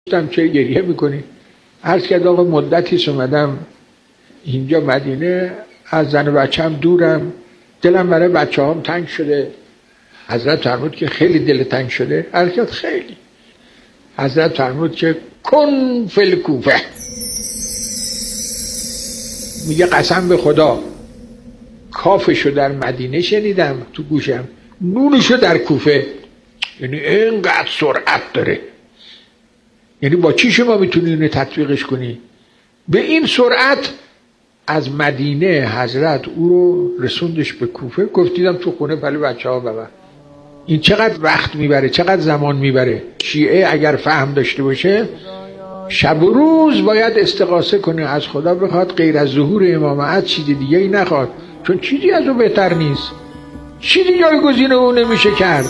گفتم چه گریه میکنی؟ عرض کرد آقا مدتی اومدم اینجا مدینه، از زن و بچه‌م دورم، دلم برای بچه‌هام تنگ شده. حضرت فرمود که خیلی دل تنگ شده؟ عرض کرد خیلی. حضرت فرمود که کن فی کوفه، میگه قسم به خدا کافشو در مدینه شنیدم تو گوشم، نونشو در کوفه. یعنی اینقدر سرعت داره، یعنی با چی شما میتونی اینو تطبیقش کنی؟ به این سرعت از مدینه حضرت او رو رسوندش به کوفه. گفتیدم تو خونه ولی بچه‌ها ببر. این چقدر وقت میبره، چقدر زمان میبره. شیعه اگر فهم داشته باشه شب و روز باید استغاثه کنه از خدا، بخواد غیر از ظهور امامت چیزی دیگه ای نخواد، چون چیزی از او بهتر نیست، چیزی جایگزین او نمیشه کرد.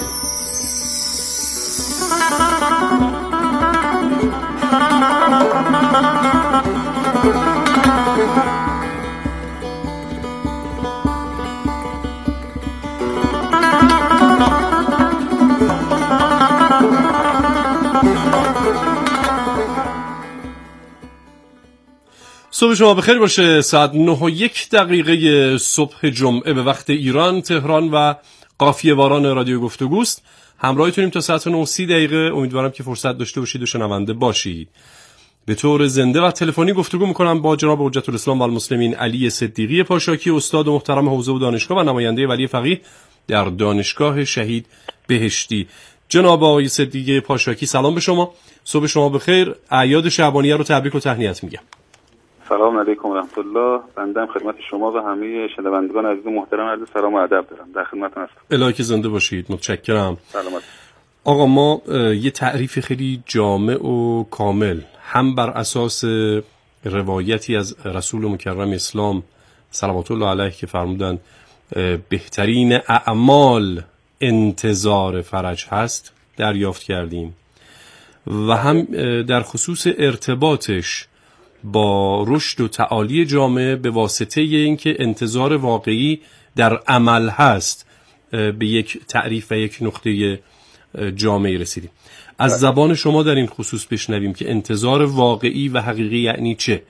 صبح شما بخیر باشه. ساعت 9:01 صبح جمعه به وقت ایران، تهران و قافیه واران رادیو گفتگوست. همراهتونیم تا ساعت 9:30. امیدوارم که فرصت داشته باشید و شنونده باشید. به طور زنده و تلفنی گفتگو میکنم با جناب حجت الاسلام و المسلمین علی صدیقی پاشاکی، استاد محترم حوزه و دانشگاه و نماینده ولی فقیه در دانشگاه شهید بهشتی. جناب آقای صدیقی پاشاکی، سلام به شما. صبح شما بخیر. اعیاد شعبانیه رو تبریک و تهنیت میگم. سلام علیکم و رحمت الله. بنده خدمت شما و همه شنوندگان عزیز محترم عرض سلام و ادب دارم. در خدمتتون هستم. الهی که زنده باشید. متشکرم. سلامت. آقا ما یه تعریف خیلی جامع و کامل هم بر اساس روایتی از رسول مکرم اسلام صلوات الله علیه که فرمودن بهترین اعمال انتظار فرج هست دریافت کردیم، و هم در خصوص ارتباطش با رشد و تعالی جامعه به واسطه اینکه انتظار واقعی در عمل هست به یک تعریف و یک نقطه جامعه رسیدیم. از زبان شما در این خصوص بشنویم که انتظار واقعی و حقیقی یعنی چه؟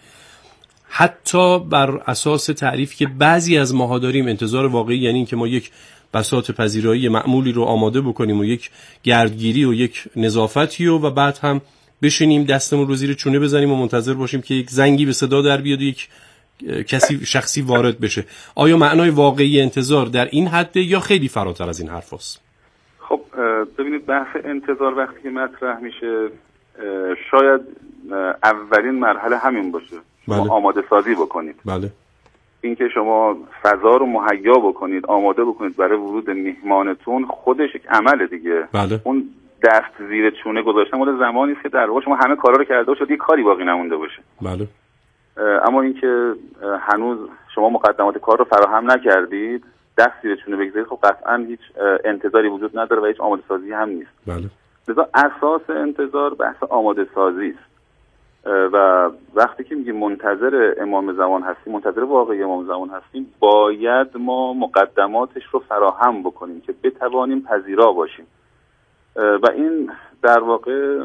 حتی بر اساس تعریفی که بعضی از ماها داریم، انتظار واقعی یعنی اینکه ما یک بساط پذیرایی معمولی رو آماده بکنیم و یک گردگیری و یک نظافتی و بعد هم بشینیم دستمون رو زیر چونه بزنیم و منتظر باشیم که یک زنگی به صدا در بیاد و یک کسی شخصی وارد بشه. آیا معنای واقعی انتظار در این حده یا خیلی فراتر از این حرف هست؟ خب ببینید، بحث انتظار وقتی که مطرح میشه شاید اولین مرحله همین باشه. بله. شما آماده سازی بکنید. بله. اینکه شما فضا رو مهیا بکنید، آماده بکنید برای ورود میهمانتون، خودش یک عمل دیگه. بله. اون دست زیر چونه گذاشتن مال زمانی است که در واقع شما همه کارا رو کرده باشید، یه کاری باقی نمونده باشه. بله. اما اینکه هنوز شما مقدمات کار رو فراهم نکردید، دست زیر چونه بگذارید، خب قطعا هیچ انتظاری وجود نداره و هیچ آماده سازی هم نیست. بله. لذا اساس انتظار بحث آماده سازی است. و وقتی که میگیم منتظر امام زمان هستیم، منتظر واقعی امام زمان هستیم، باید ما مقدماتش رو فراهم بکنیم که بتوانیم پذیرا باشیم. و این در واقع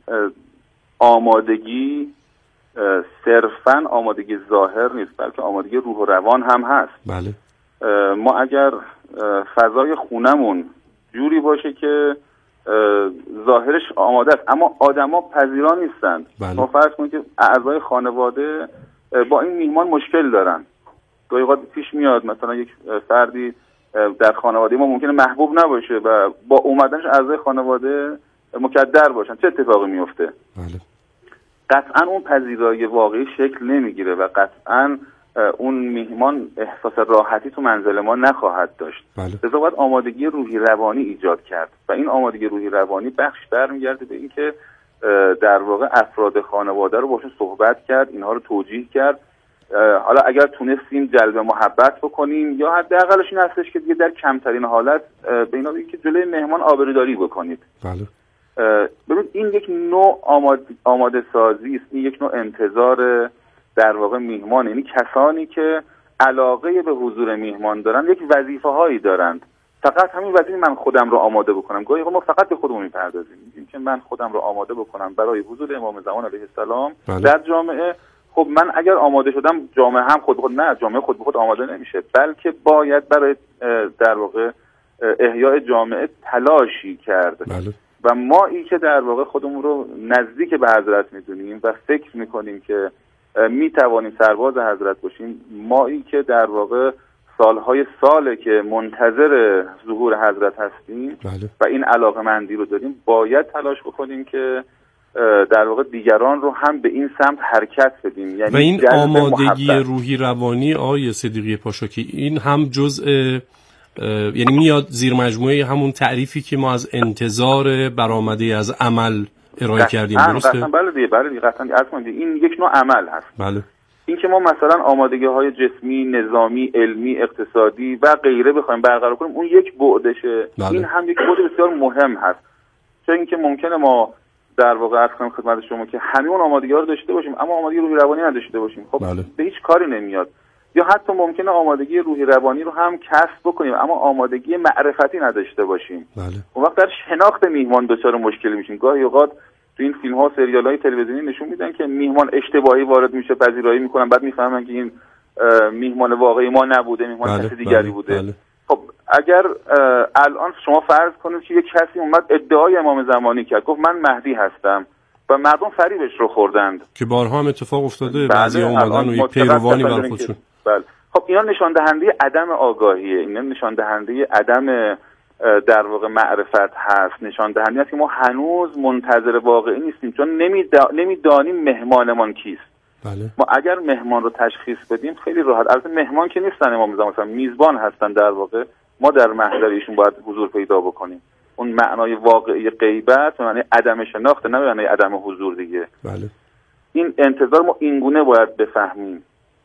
آمادگی صرفاً آمادگی ظاهر نیست، بلکه آمادگی روح و روان هم هست. بله. ما اگر فضای خونمون جوری باشه که ظاهرش آماده است اما آدما پذیرا نیستند، بله. ما فرض کنیم که اعضای خانواده با این میهمان مشکل دارن. گاهی اوقات پیش میاد مثلا یک فردی در خانواده ما ممکنه محبوب نباشه و با اومدنش اعضای خانواده مکدر باشن، چه اتفاقی میفته؟ بله. قطعا اون پذیرایی واقعی شکل نمیگیره و قطعا اون میهمان احساس راحتی تو منزل ما نخواهد داشت. بله. لذا باید آمادگی روحی روانی ایجاد کرد و این آمادگی روحی روانی بخش برمیگرده به اینکه در واقع افراد خانواده رو باشون صحبت کرد، اینها رو توجیه کرد. حالا اگر تونستیم جلب محبت بکنیم یا حداقلش این هستش که دیگه در کمترین حالت به اینا بگید که جلوی مهمان آبروداری بکنید. بله. ببین این یک نوع آماده سازی است، این یک نوع انتظار در واقع میهمان، یعنی کسانی که علاقه به حضور میهمان دارن یک وظیفه هایی دارند فقط همین وظیفه من خودم رو آماده بکنم. گاهی ما فقط به خودمون میپردازیم، میگیم که من خودم رو آماده بکنم برای حضور امام زمان علیه السلام در جامعه. خب من اگر آماده شدم، جامعه هم خود به خود نه، جامعه خود به خود آماده نمیشه، بلکه باید برای در واقع احیای جامعه تلاشی کرد. و ما ای که در واقع خودمون رو نزدیک به حضرت میدونیم و فکر میکنیم که میتوانیم سرباز حضرت باشیم، ما ای که در واقع سالهای ساله که منتظر ظهور حضرت هستیم و این علاقه‌مندی رو داریم، باید تلاش بکنیم که در واقع دیگران رو هم به این سمت حرکت بدیم. یعنی و این آمادگی روحی روانی آقای صدیقی پاشاکی این هم جزء، یعنی میاد زیر مجموعه همون تعریفی که ما از انتظار برآمده از عمل ارائه کردیم، درسته؟ بله دیگه قطعاً این یک نوع عمل هست. بله. این که ما مثلا آمادگی‌های جسمی، نظامی، علمی، اقتصادی و غیره بخوایم برقرار کنیم، اون یک بعدشه. این هم یک بعد بسیار مهم هست. چون اینکه ممکنه ما در واقع عرض کنم خدمت شما که همه اون آمادگی‌ها رو داشته باشیم اما آمادگی روحی روانی نداشته باشیم، خب به هیچ کاری نمیاد. یا حتی ممکنه آمادگی روحی روانی رو هم کسب بکنیم اما آمادگی معرفتی نداشته باشیم. اون وقت در شناخت میهمان دچار مشکل میشیم. گاهی اوقات تو این فیلم ها، سریال های تلویزیونی نشون میدن که میهمان اشتباهی وارد میشه، پذیرایی میکنن، بعد میفهمن که این میهمان واقعی ما نبوده، میهمان کسی دیگری بوده. خب اگر الان شما فرض کنید که یک کسی اومد ادعای امام زمانی کرد، گفت من مهدی هستم و مردم فریبش رو خوردند که بارها هم اتفاق افتاده، بعضی اومدن و یک پیروانی بر خودشون. بله. خب اینا نشان دهنده عدم آگاهیه، اینا نشان دهنده عدم در واقع معرفت هست، نشان دهنده است که ما هنوز منتظر واقعی نیستیم، چون نمیدانیم مهمانمان کیست. بله. ما اگر مهمان رو تشخیص بدیم خیلی راحت، البته مهمان که نیستن امام زمان، مثلا میزبان هستن، در واقع ما در محضر ایشون باید حضور پیدا بکنیم. اون معنای واقعی غیبت، معنای عدم شناخت، نه معنای عدم حضور دیگه. بله. این انتظار ما اینگونه باید بفهمیم،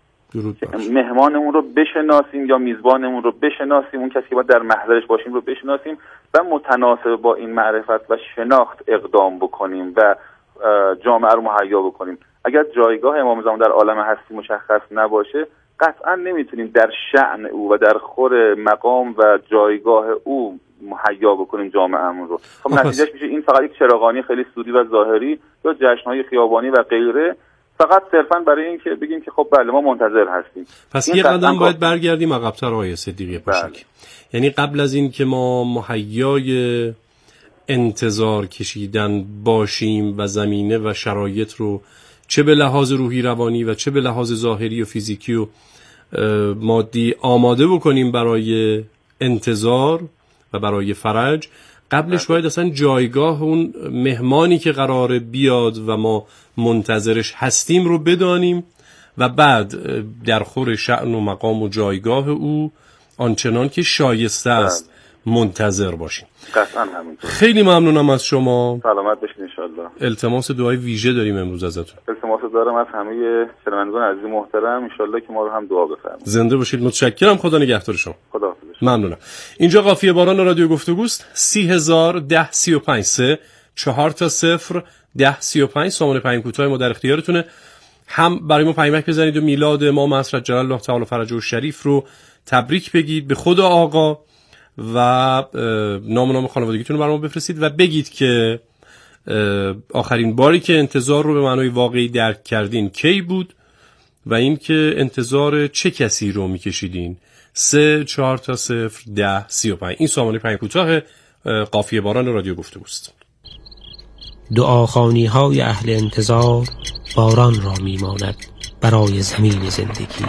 مهمانمون رو بشناسیم یا میزبانمون رو بشناسیم، اون کسی که باید در محضرش باشیم رو بشناسیم و متناسب با این معرفت و شناخت اقدام بکنیم و جامعه رو مهیا بکنیم. اگر جایگاه امام زمان در عالم هستی مشخص نباشه، قطعا نمیتونیم در شأن او و در خور مقام و جایگاه او مهیا بکنیم جامعهمون رو. خب نتیجهش میشه این فقط یک چراغانی خیلی سودی و ظاهری یا جشن‌های خیابانی و غیره، فقط صرفاً برای این که بگیم که خب بله ما منتظر هستیم. پس یه قدم باید برگردیم عقب‌تر آقای صدیقی پاشاکی. یعنی قبل از این که ما مهیای انتظار کشیدن باشیم و زمینه و شرایط رو چه به لحاظ روحی روانی و چه به لحاظ ظاهری و فیزیکی و مادی آماده بکنیم برای انتظار و برای فرج، قبلش باید اصلا جایگاه اون مهمانی که قراره بیاد و ما منتظرش هستیم رو بدانیم و بعد در خور شأن و مقام و جایگاه او آنچنان که شایسته است منتظر باشیم. قطعاً همینطور. خیلی ممنونم از شما. سلامت باشین ان شاءالله. التماس دعای ویژه داریم امروز ازتون. التماس دارم از همه شنوندگان عزیز محترم، ان شاءالله که ما رو هم دعا بفرمایید. زنده باشید. متشکرم. خدا نگهدار شما. خداحافظ. ممنونم. اینجا قافیه باران رادیو گفتگوست. 301035 4 تا 0 1035 سامانه پیام کوتاه ما در اختیارتونه. هم برای ما پیامک بزنید و میلاد امام حضرت جلال الله تعالی فرجه الشریف رو تبریک بگید به خود آقا و نام خانوادگیتون رو برام بفرستید و بگید که آخرین باری که انتظار رو به معنای واقعی درک کردین کی بود و این که انتظار چه کسی رو میکشیدین. 3 4 تا 0 10 35 این سامانه پیام کوتاه قافیه باران رادیو گفتگوست. دعاخوانی های اهل انتظار باران را میماند برای زمین زندگی.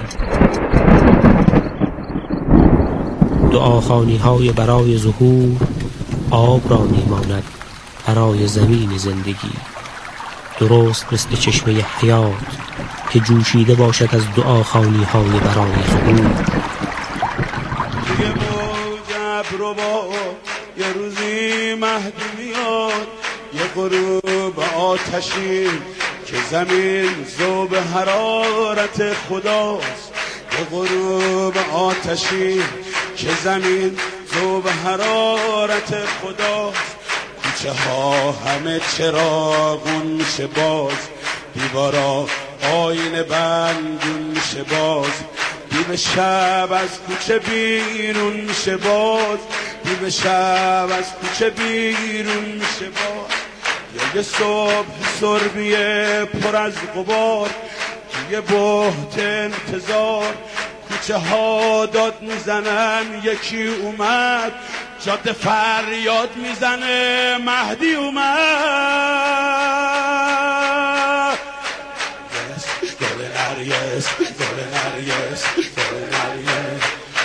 دعاخوانی های برای ظهور آب را میماند برای زمین زندگی. درست مثل چشمه حیات که جوشیده باشد از دعاخوانی های برای ظهور. دیگه موجب رو با یه روزی مهدی میاد، یه غروب آتشی که زمین ذوب حرارت خداست، یه غروب آتشی که زمین ذوب حرارت خداست. کوچه ها همه چراغون میشه باز، دیوارا آینه بندون میشه باز، دیم شب از کوچه بیرون میشه باز. دیو شب از کوچه بیرون میشه باز، یه صبح سربیه پر از غبار، توی بهت انتظار کوچه ها داد میزنن یکی اومد، جاده فریاد میزنه مهدی اومد. گل نرگس گل نرگس گل نرگس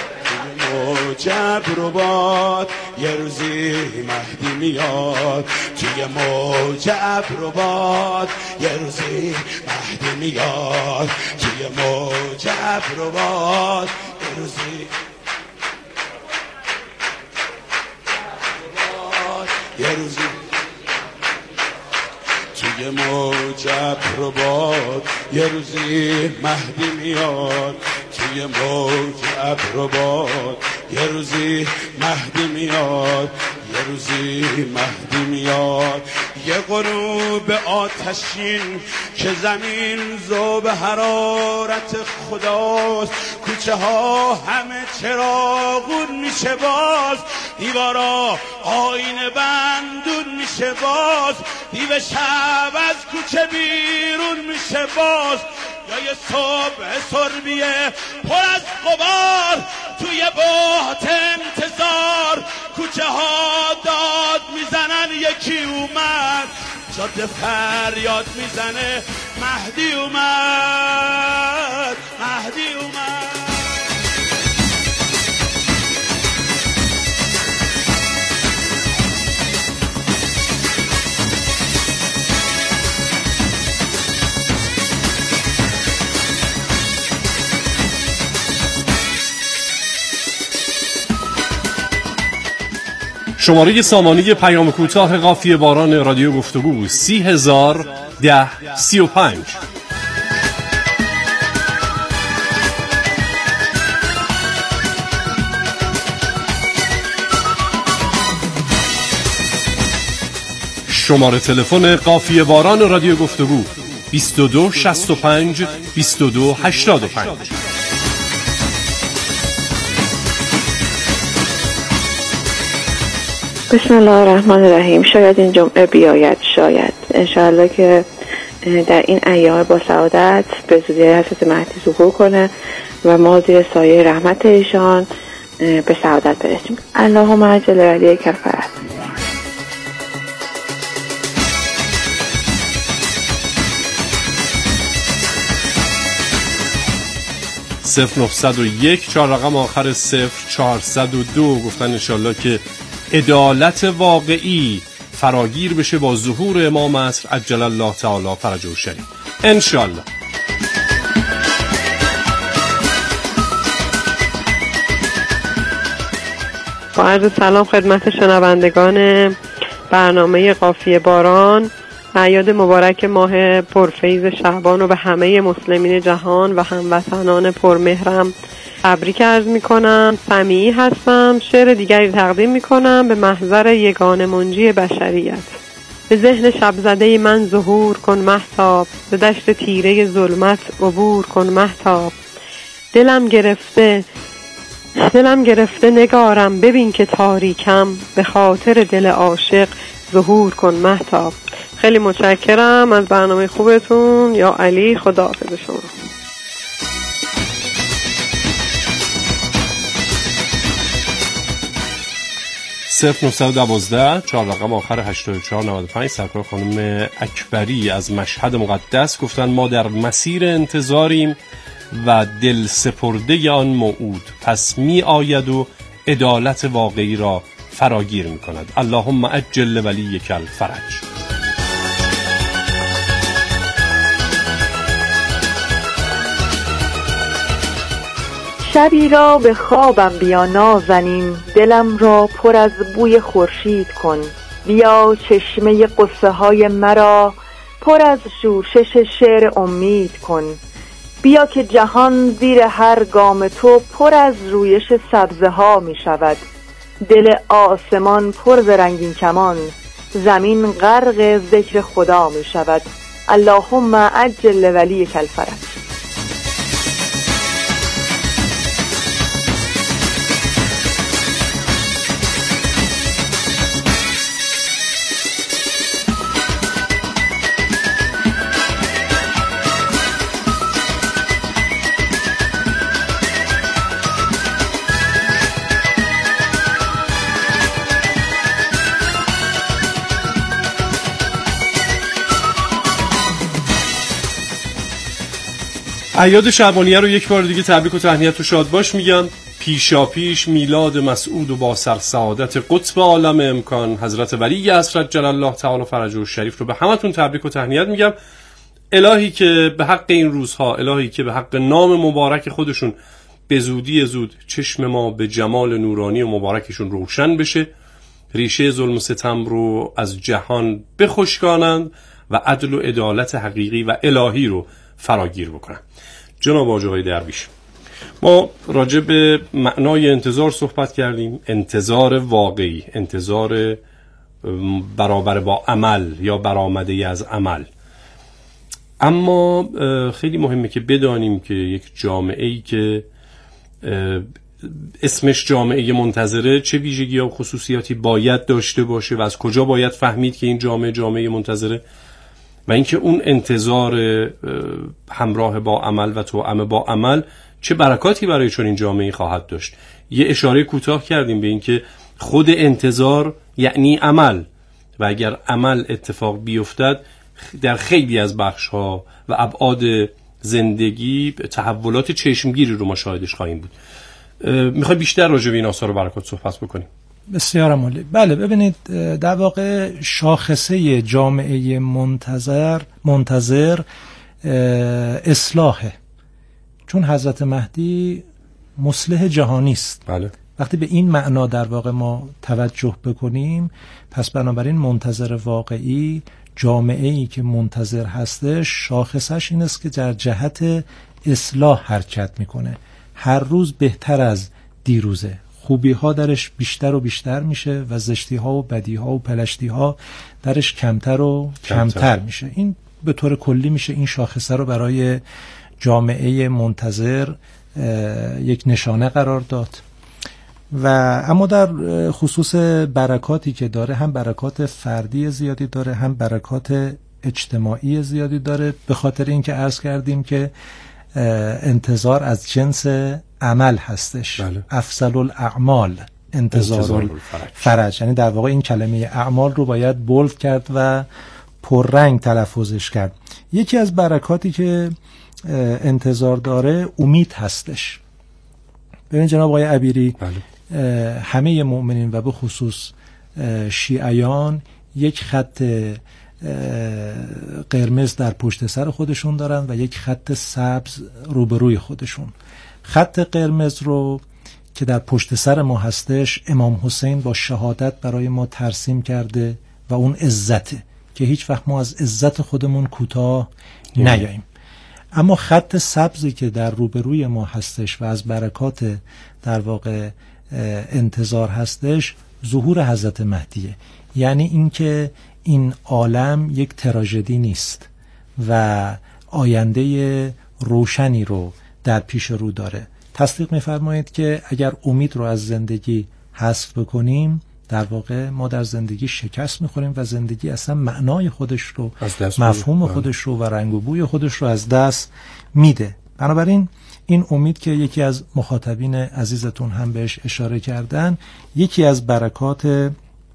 موجب رو باد، یه روزی مهدی میاد. توی موجب رو باد، یه روزی مهدی میاد. توی موجب رو باد، یه روزی یه روزی توی موجب رو باد، یه روزی مهدی میاد. توی موجب رو باد، یه روزی مهدی میاد. یه روزی مهدی میاد. یه غروب آتشین که زمین ذوب حرارت خداست، کوچه ها همه چراغون میشه باز، دیوارا آینه بندون میشه باز، دیو شب از کوچه بیرون میشه باز. یا یه صبح سربیه پر از غبار، توی بهت انتظار کوچه ها داد میزنن یکی اومد، جاده فریاد میزنه مهدی اومد مهدی اومد. شماره سامانه پیام کوتاه قافیه باران رادیو گفتگو 301035. شماره تلفن قافیه باران رادیو گفتگو 2265 2285. بسم الله الرحمن الرحیم. شاید این جمعه بیاید، شاید انشاءالله که در این ایام با سعادت به زودی حضرت مهدی ظهور کنه و ما زیر سایه رحمت ایشان به سعادت برسیم. اللهم عجل ولیک الفرج. (0901) 4 رقم آخر 0402 گفتن انشالله که عدالت واقعی فراگیر بشه با ظهور امام عصر عجل الله تعالی فرجه الشریف انشالله. با عرض سلام خدمت شنوندگان برنامه قافیه باران، اعیاد مبارک ماه پرفیض شعبان رو به همه مسلمین جهان و هموطنان پرمهرم تبریک عرض میکنم. سمیعی هستم. شعر دیگری تقدیم میکنم به محضر یگانه منجی بشریت. به ذهن شب زده من ظهور کن مهتاب، به دشت تیره ظلمت عبور کن مهتاب. دلم گرفته نگارم، ببین که تاریکم، به خاطر دل عاشق ظهور کن مهتاب. خیلی متشکرم از برنامه خوبتون. یا علی، خداحافظ شما. 0912 4 رقم آخر 8495 سرکار خانم اکبری از مشهد مقدس گفتن ما در مسیر انتظاریم و دل سپرده آن موعود، پس می آید و عدالت واقعی را فراگیر می کند. اللهم عجل ولیک الفرج. شبی را به خوابم بیا نازنین، دلم را پر از بوی خورشید کن. بیا چشمه قصه های مرا پر از شورشش شعر امید کن. بیا که جهان زیر هر گام تو پر از رویش سبزه ها می شود. دل آسمان پر ز رنگین کمان، زمین غرق ذکر خدا می شود. اللهم عجل ولیک الفرج. اعیاد شعبانیه رو یک بار دیگه تبریک و تهنیت و شادباش میگم. پیشاپیش میلاد مسعود و با سرسعادت قطب عالم امکان حضرت ولی حضرت جل الله تعالی فرجه الشریف رو به همتون تبریک و تهنیت میگم. الهی که به حق این روزها، الهی که به حق نام مبارک خودشون به زودی زود چشم ما به جمال نورانی و مبارکشون روشن بشه، ریشه ظلم و ستم رو از جهان بخشکانند و عدل و عدالت حقیقی و الهی رو فراگیر بکنن. جناب حاج آقای درویش، ما راجع به معنای انتظار صحبت کردیم. انتظار واقعی، انتظار برابر با عمل یا برآمده از عمل. اما خیلی مهمه که بدانیم که یک جامعه‌ای که اسمش جامعه منتظره چه ویژگی‌ها و خصوصیاتی باید داشته باشه و از کجا باید فهمید که این جامعه منتظره، و اینکه اون انتظار همراه با عمل و توأم با عمل چه برکاتی برای چنین جامعه‌ای خواهد داشت. یه اشاره کوتاه کردیم به اینکه خود انتظار یعنی عمل، و اگر عمل اتفاق بیفتد در خیلی از بخش‌ها و ابعاد زندگی تحولات چشمگیری رو ما شاهدش خواهیم بود. میخوای بیشتر راجع به این آثار و برکات صحبت بکنیم؟ بسیار عالی. بله، ببینید در واقع شاخصه جامعه منتظر اصلاحه، چون حضرت مهدی مصلح جهانی است. بله. وقتی به این معنا در واقع ما توجه بکنیم، پس بنابراین منتظر واقعی جامعه‌ای که منتظر هستش شاخصش این است که در جهت اصلاح حرکت میکنه، هر روز بهتر از دیروزه، خوبی ها درش بیشتر و بیشتر میشه و زشتی ها و بدی ها و پلشتی ها درش کمتر و کمتر میشه. این به طور کلی میشه این شاخصه رو برای جامعه منتظر یک نشانه قرار داد. و اما در خصوص برکاتی که داره، هم برکات فردی زیادی داره، هم برکات اجتماعی زیادی داره، به خاطر اینکه عرض کردیم که انتظار از جنس عمل هستش. بله. افضل الاعمال انتظار الفرج، یعنی در واقع این کلمه اعمال رو باید بولد کرد و پررنگ تلفظش کرد. یکی از برکاتی که انتظار داره امید هستش. ببین جناب آقای عبیری، بله. همه مؤمنین و به خصوص شیعیان یک خط قرمز در پشت سر خودشون دارن و یک خط سبز روبروی خودشون. خط قرمز رو که در پشت سر ما هستش امام حسین با شهادت برای ما ترسیم کرده و اون عزته که هیچ وقت ما از عزت خودمون کوتاه نیاییم. اما خط سبزی که در روبروی ما هستش و از برکات در واقع انتظار هستش ظهور حضرت مهدیه. یعنی اینکه این عالم یک تراژدی نیست و آینده روشنی رو در پیش رو داره. تصدیق می‌فرمایید که اگر امید رو از زندگی حذف بکنیم، در واقع ما در زندگی شکست می‌خوریم و زندگی اصلا معنای خودش رو، مفهوم خودش رو و رنگ و بوی خودش رو از دست میده. بنابراین این امید که یکی از مخاطبین عزیزتون هم بهش اشاره کردن، یکی از برکات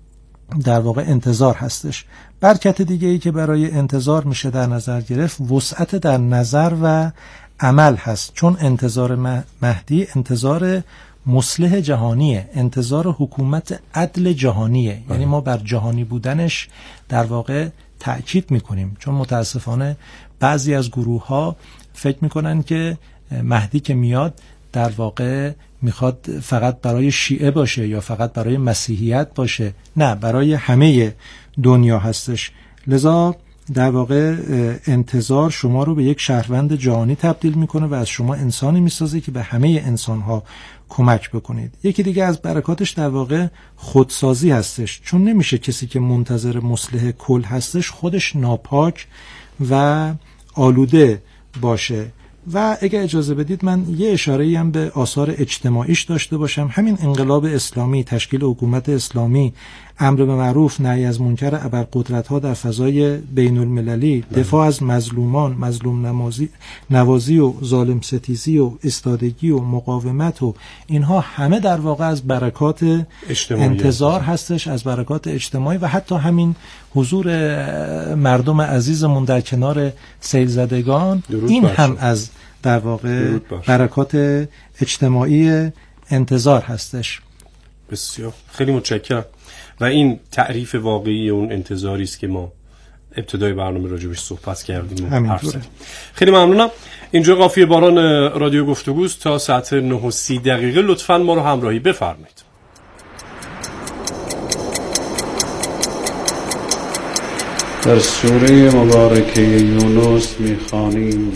در واقع انتظار هستش. برکت دیگه ای که برای انتظار میشه در نظر گرفت وسعت در نظر و عمل هست، چون انتظار مهدی انتظار مصلح جهانیه، انتظار حکومت عدل جهانیه. یعنی ما بر جهانی بودنش در واقع تأکید میکنیم، چون متاسفانه بعضی از گروه ها فکر میکنن که مهدی که میاد در واقع میخواد فقط برای شیعه باشه یا فقط برای مسیحیت باشه. نه، برای همه دنیا هستش. لذا در واقع انتظار شما رو به یک شهروند جهانی تبدیل میکنه و از شما انسانی میسازه که به همه انسانها کمک بکنید. یکی دیگه از برکاتش در واقع خودسازی هستش، چون نمیشه کسی که منتظر مصلح کل هستش خودش ناپاک و آلوده باشه. و اگه اجازه بدید من یه اشاره‌ای هم به آثار اجتماعیش داشته باشم. همین انقلاب اسلامی، تشکیل حکومت اسلامی، امر به معروف، نهی از منکر ابرقدرت‌ها در فضای بین المللی، دفاع از مظلومان، مظلوم نوازی و ظالم ستیزی و استادگی و مقاومت و اینها همه در واقع از برکات انتظار هستش، از برکات اجتماعی. و حتی همین حضور مردم عزیزمون در کنار سیل زدگان، این هم از در واقع برکات اجتماعی انتظار هستش. بسیار خیلی متشکرم. و این تعریف واقعی اون انتظاری است که ما ابتدای برنامه راجبش صحبت کردیم. خیلی ممنونم. اینجا قافیه باران رادیو گفتگوست تا ساعت 9:30 لطفاً ما رو همراهی بفرمایید. در سوره مبارکه یونس می‌خوانیم: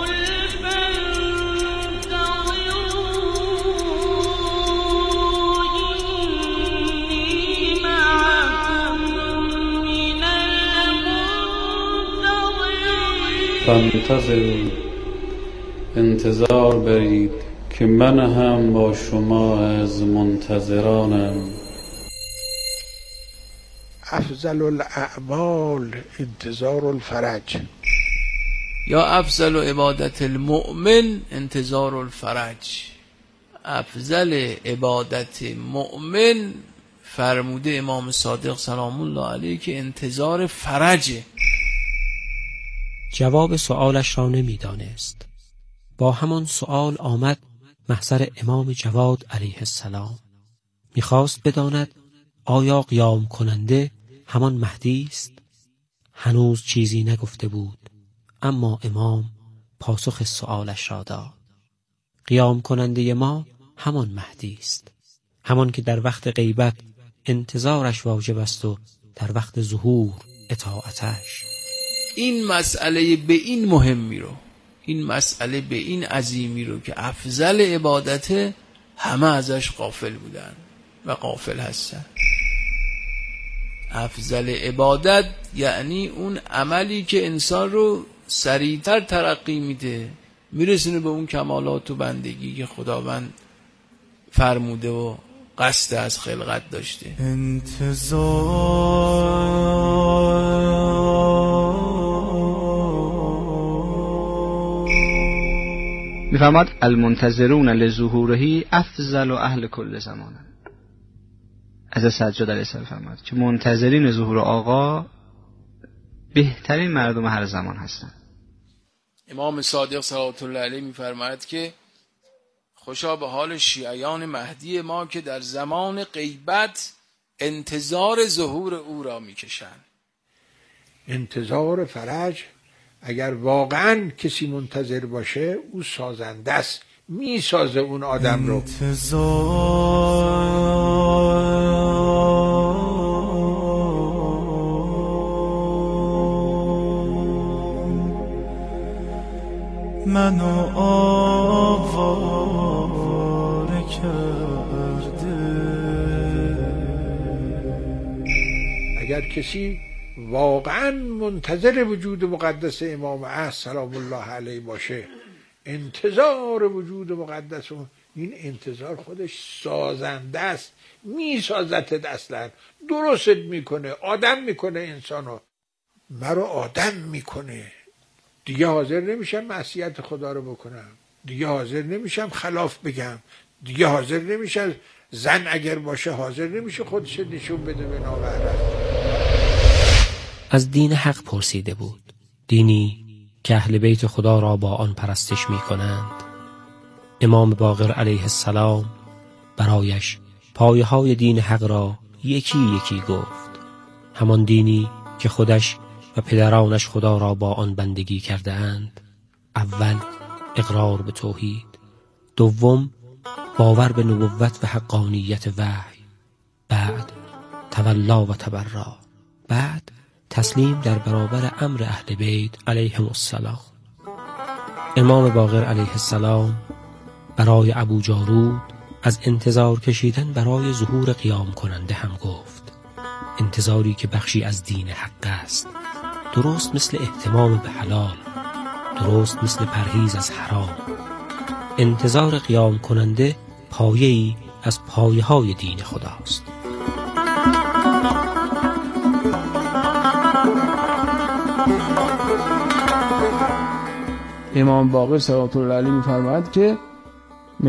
فانتظروا، انتظار برید که من هم با شما از منتظرانم. افضل الاعمال انتظار الفرج، یا افضل عبادت المؤمن انتظار الفرج. افضل عبادت مؤمن فرموده امام صادق سلام الله علیه که انتظار فرجه. جواب سؤالش را نمی‌دانست. با همان سؤال آمد محضر امام جواد علیه السلام. می‌خواست بداند آیا قیام کننده همان مهدی است؟ هنوز چیزی نگفته بود، اما امام پاسخ سؤالش را داد. قیام کننده ما همان مهدی است، همان که در وقت غیبت انتظارش واجب است و در وقت ظهور اطاعتش. این مسئله به این مهمی رو، این مسئله به این عظیمی رو که افضل عبادت همه ازش غافل بودن و غافل هستن. افضل عبادت یعنی اون عملی که انسان رو سریعتر ترقی میده، میرسونه به اون کمالات و بندگی که خداوند فرموده و قصد از خلقت داشته. میفرماد المنتظرون لظهوره افضل و اهل کل زمان. از سجاد علیه السلام فرمود که منتظرین ظهور آقا بهترین مردم هر زمان هستند. امام صادق صلوات الله علیه میفرماید که خوشا به حال شیعیان مهدی ما که در زمان غیبت انتظار ظهور او را میکشند. انتظار فرج، اگر واقعا کسی منتظر باشه او سازنده است، میسازه اون آدم رو. منو آواره کرده. اگر کسی واقعا منتظر وجود مقدس امام عصر سلام الله علیه باشه، انتظار وجود مقدس، این انتظار خودش سازنده است، میسازتت، اصلا درست میکنه، آدم میکنه، انسانو مرا آدم میکنه. دیگه حاضر نمیشم معصیت خدا رو بکنم، دیگه حاضر نمیشم خلاف بگم، دیگه حاضر نمیشم، زن اگر باشه حاضر نمیشه خودش نشون بده به ناوهرت. از دین حق پرسیده بود، دینی که اهل بیت خدا را با آن پرستش می کنند. امام باقر علیه السلام برایش پایه های دین حق را یکی یکی گفت. همان دینی که خودش و پدرانش خدا را با آن بندگی کرده اند. اول اقرار به توحید، دوم باور به نبوت و حقانیت وحی، بعد تولا و تبرا، بعد تسلیم در برابر امر اهل بیت علیهم السلام. امام باقر علیه السلام برای ابو جارود از انتظار کشیدن برای ظهور قیام کننده هم گفت. انتظاری که بخشی از دین حق است، درست مثل اهتمام به حلال، درست مثل پرهیز از حرام. انتظار قیام کننده پایه‌ای از پایه‌های دین خداست. امام باقر صلوات الله علیه می‌فرماید که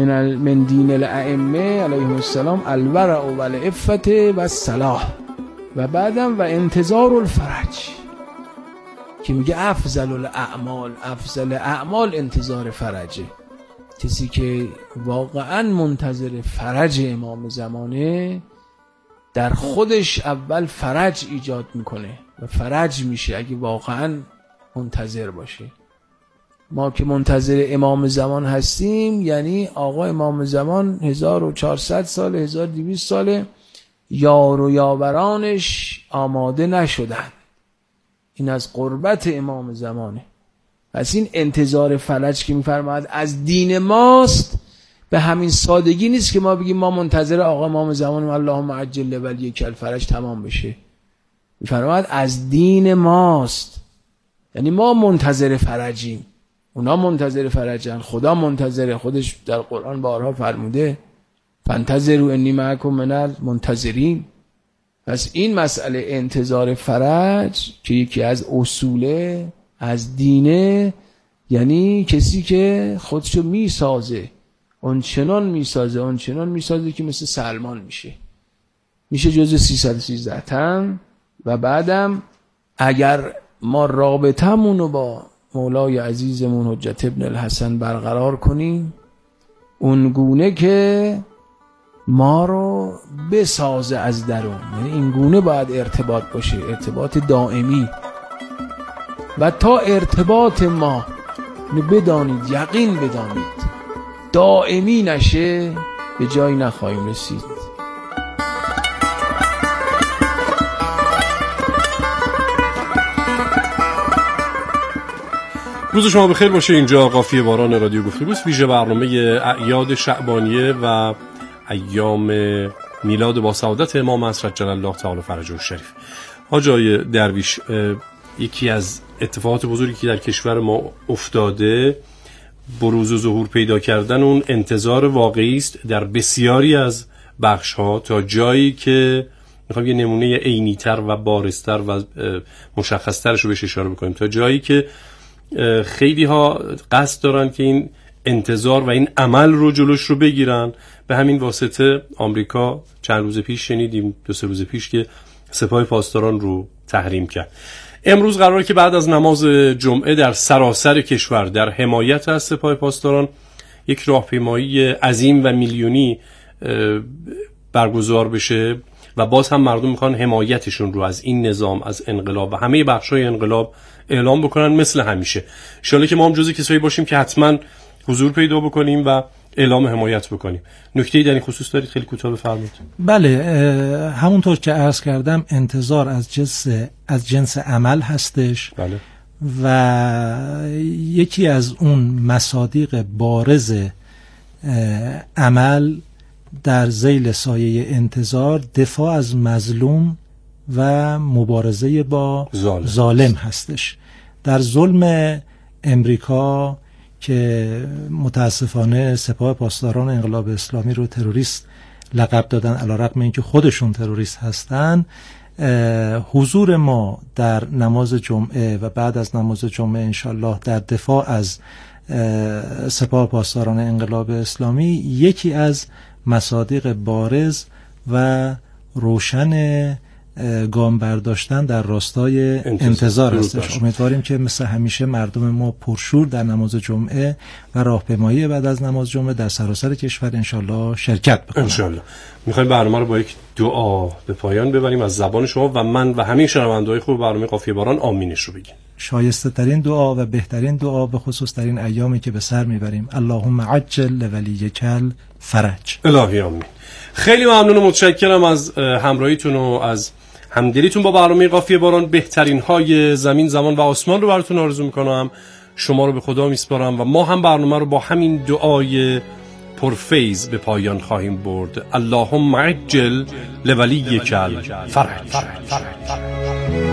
من دین الائمه علیهم السلام الورع و العفت و الصلاح. و بعدم و انتظار الفرج که میگه افضل اعمال انتظار فرجه. کسی که واقعا منتظر فرج امام زمانه در خودش اول فرج ایجاد میکنه و فرج میشه اگه واقعا منتظر باشه. ما که منتظر امام زمان هستیم یعنی آقا امام زمان 1400 سال 1200 ساله یار و یاورانش آماده نشدن. این از قربت امام زمانه. پس این انتظار فرج که میفرماید از دین ماست به همین سادگی نیست که ما بگیم ما منتظر آقا امام زمان اللهم عجل ولیک الفرج تمام بشه. میفرماید از دین ماست، یعنی ما منتظر فرجیم، اونا منتظر فرجن، خدا منتظر، خودش در قرآن بارها فرموده فانتظروا انی معکم من المنتظرین. پس این مسئله انتظار فرج که یکی از اصوله از دینه، یعنی کسی که خودشو میسازه اونچنان میسازه که مثل سلمان میشه جزء 313 تن. و بعدم اگر ما رابطمونو با مولای عزیزمون حجت ابن الحسن برقرار کنیم اون گونه که ما رو بسازه از درون، یعنی این گونه باید ارتباط باشه، ارتباط دائمی. و تا ارتباط ما بدانید، یقین بدانید دائمی نشه به جایی نخواهیم رسید. روز شما بخیر باشه. اینجا قافیه باران رادیو گفتگوست، ویژه برنامه اعیاد شعبانیه و ایام میلاد با سعادت امام عصر عجل الله تعالی فرجه الشریف. حاجی درویش، یکی از اتفاقات بزرگی که در کشور ما افتاده بروز و ظهور پیدا کردن اون انتظار واقعی است در بسیاری از بخش‌ها، تا جایی که میخوام یه نمونه عینی‌تر و بارزتر و مشخص‌ترش رو بهش اشاره بکنیم، تا جایی که خیلی ها قصد دارن که این انتظار و این عمل رو جلوش رو بگیرن. به همین واسطه آمریکا چند روز پیش شنیدیم، 2-3 روز پیش، که سپاه پاسداران رو تحریم کرد. امروز قراره که بعد از نماز جمعه در سراسر کشور در حمایت از سپاه پاسداران یک راهپیمایی عظیم و میلیونی برگزار بشه و باز هم مردم میخوان حمایتشون رو از این نظام، از انقلاب و همه بخشای انقلاب اعلام بکنن مثل همیشه. ان شاءالله که ما هم جزء کسایی باشیم که حتما حضور پیدا بکنیم و اعلام حمایت بکنیم. نکته‌ای در این خصوص دارید خیلی کوتاه بفرمایید. بله، همونطور که عرض کردم انتظار از جنس عمل هستش. بله. و یکی از اون مصادیق بارز عمل در ذیل سایه انتظار دفاع از مظلوم و مبارزه با ظالم هستش. در ظلم امریکا که متاسفانه سپاه پاسداران انقلاب اسلامی رو تروریست لقب دادن، علیرغم اینکه خودشون تروریست هستن، حضور ما در نماز جمعه و بعد از نماز جمعه انشالله در دفاع از سپاه پاسداران انقلاب اسلامی یکی از مصادیق بارز و روشن گام برداشتن در راستای انتظار هستش. امیدواریم که مثل همیشه مردم ما پرشور در نماز جمعه و راهپیمایی بعد از نماز جمعه در سراسر کشور انشالله شرکت بکنن. انشالله. میخوایم برنامه رو با یک دعا به پایان ببریم از زبان شما و من و همه شنونده‌های خوب برنامه قافیه باران آمینش رو بگیم. شایسته ترین دعا و بهترین دعا به خصوص در این ایامی که به سر میبریم. اللهم عجل ولیک الفرج. الهی آمین. خیلی ممنون و متشکرم از همراهیتون و از همدلیتون با برنامه قافیه باران. بهترین های زمین، زمان و آسمان رو براتون آرزو میکنم. شما رو به خدا میسپارم و ما هم برنامه رو با همین دعای پرفیض به پایان خواهیم برد. اللهم عجل لولیک الفرج.